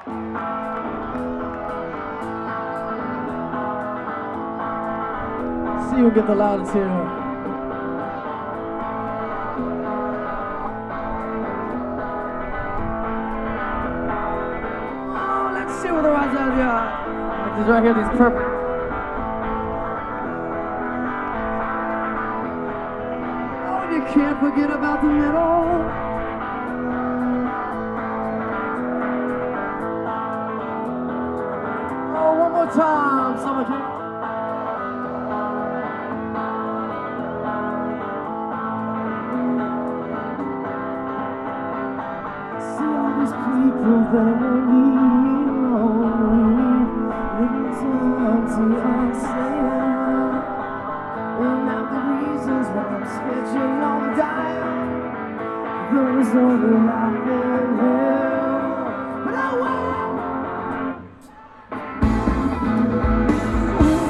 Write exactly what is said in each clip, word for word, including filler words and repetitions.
See who get the loudest here. Oh, let's see what the ones out here. Like this right here, these purple. Oh, and you can't forget about the middle. Oh, one more time, Summer King. People that leave me alone, little time to understand. And now the reasons why I'm sketching on the dial, those are the life in hell. But I will.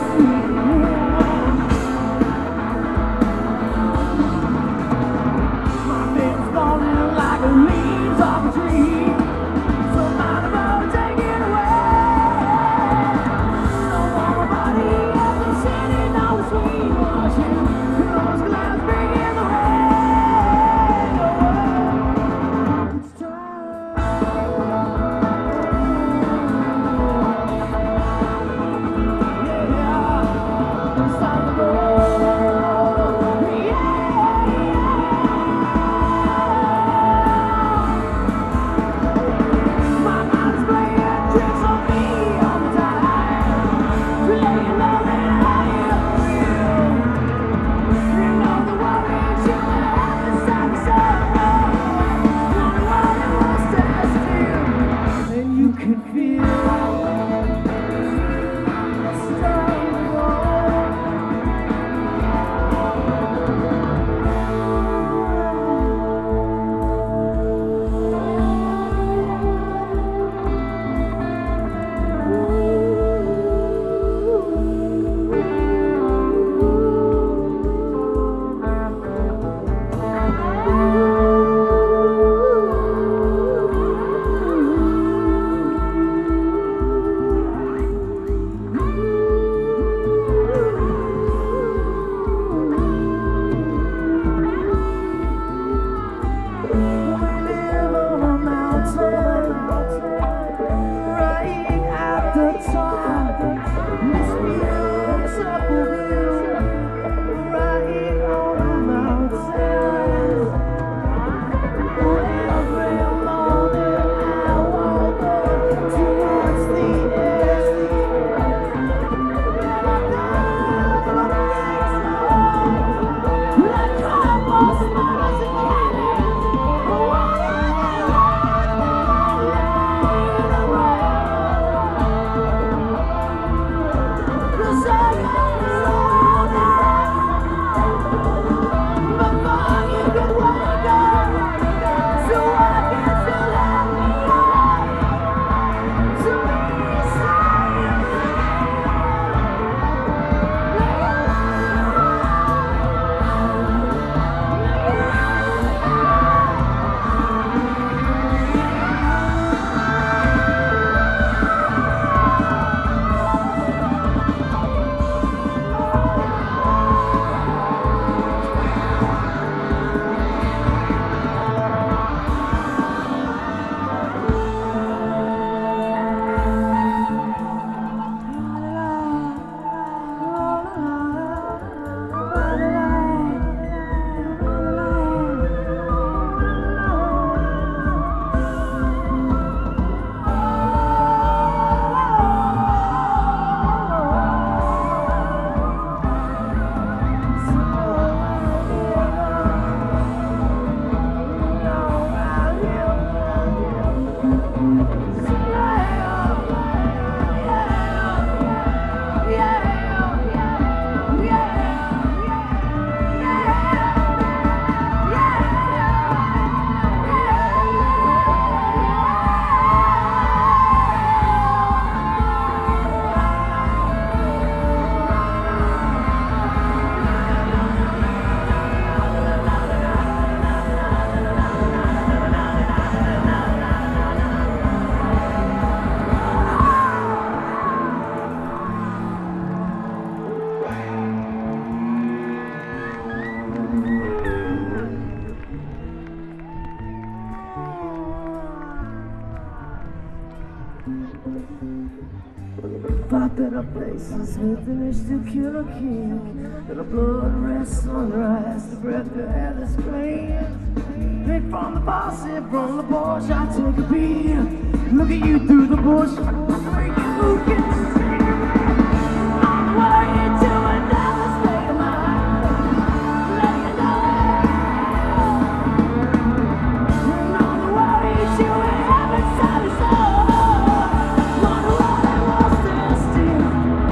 Five better places with an itch to kill a king. Let a blood red sunrise, the breath of air that's clean. Pick from the faucet, from the porch, I take a beat. Look at you through the bush, where you can see. I'm way to another state of mind. Let you know. And on the way to heaven's side is all. Wonder what I was there still.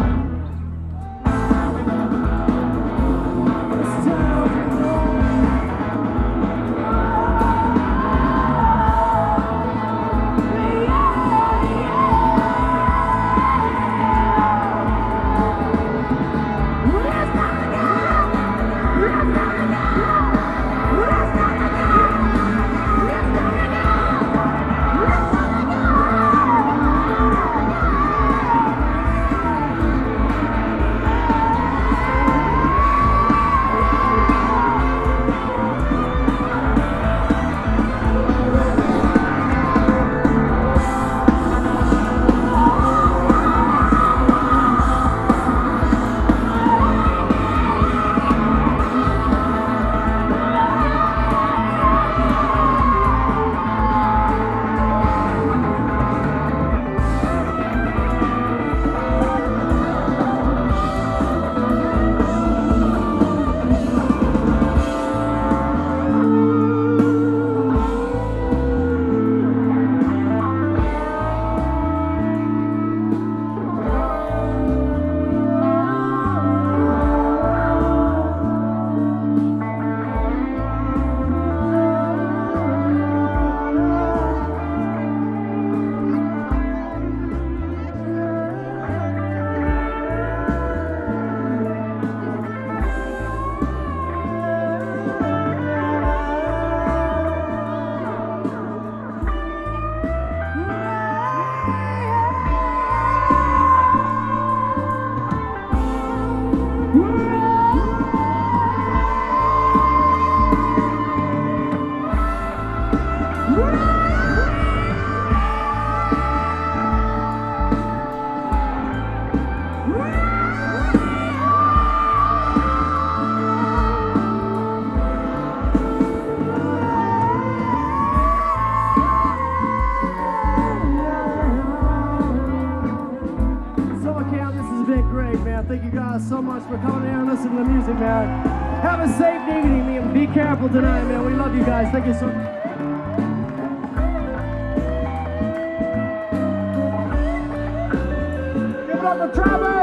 It's time to go. Thank you guys so much for coming here and listening to the music, man. Have a safe evening, and be careful tonight, man. We love you guys. Thank you so much. Give it up for Trevor!